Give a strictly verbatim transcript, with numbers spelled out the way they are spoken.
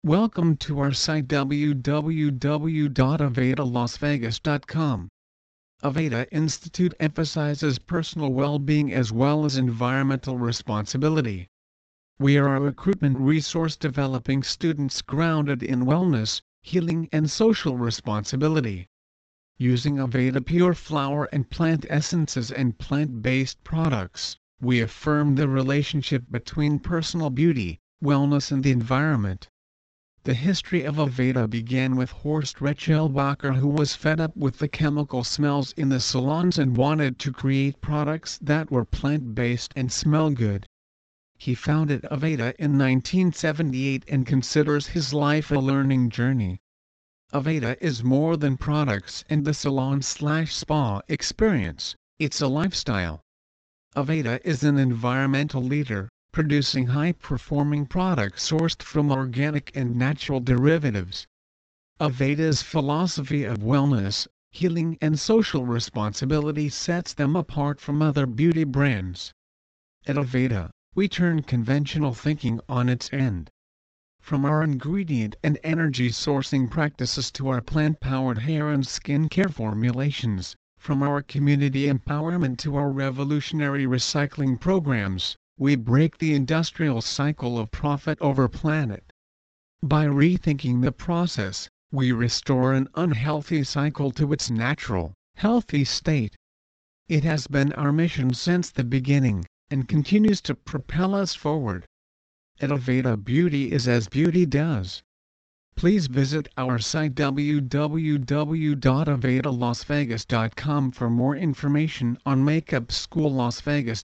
Welcome to our site w w w dot aveda las vegas dot com. Aveda Institute emphasizes personal well-being as well as environmental responsibility. We are a recruitment resource developing students grounded in wellness, healing and social responsibility. Using Aveda pure flower and plant essences and plant-based products, we affirm the relationship between personal beauty, wellness and the environment. The history of Aveda began with Horst Rechelbacher, who was fed up with the chemical smells in the salons and wanted to create products that were plant-based and smell good. He founded Aveda in nineteen seventy-eight and considers his life a learning journey. Aveda is more than products and the salon-slash-spa experience, it's a lifestyle. Aveda is an environmental leader, producing high-performing products sourced from organic and natural derivatives. Aveda's philosophy of wellness, healing and social responsibility sets them apart from other beauty brands. At Aveda, we turn conventional thinking on its end. From our ingredient and energy sourcing practices to our plant-powered hair and skin care formulations, from our community empowerment to our revolutionary recycling programs, we break the industrial cycle of profit over planet. By rethinking the process, we restore an unhealthy cycle to its natural, healthy state. It has been our mission since the beginning, and continues to propel us forward. At Aveda, beauty is as beauty does. Please visit our site w w w dot aveda las vegas dot com for more information on Makeup School Las Vegas.